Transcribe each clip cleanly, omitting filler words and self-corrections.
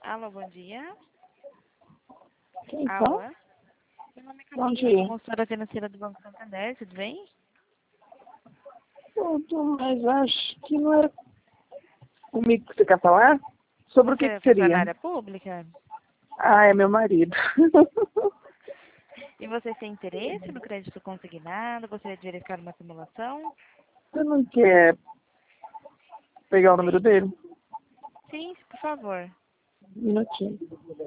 Alô, bom dia. Quem Alô? fala? Meu nome é Bom Camila, dia. consultora financeira do Banco Santander, tudo bem? Tudo, mas acho que não era comigo que você quer falar? Sobre o Você que é que seria? funcionária pública? Ah, é meu marido. E você tem interesse no crédito consignado? Gostaria de verificar uma simulação? Você não quer pegar o número Sim? dele? Sim, por favor. Um minutinho.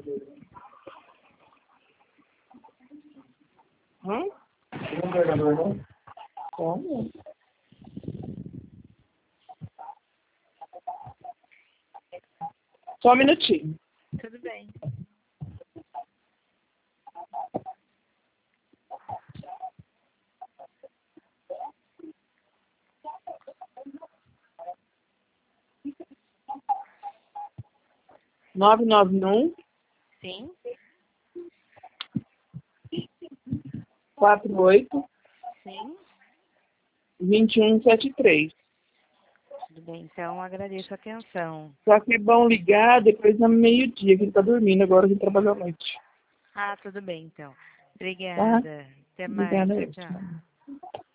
Não, embargador, não? Como? Só um minutinho. Tudo bem. Nove nove um Sim? quatro oito Sim? 2173. Tudo bem, então agradeço a atenção. Só que é bom ligar depois do meio-dia, que ele tá dormindo agora, que ele trabalhou à noite. Ah, tudo bem, então. Tá? Obrigada. Até mais. Obrigada. Tchau, tchau. Eu.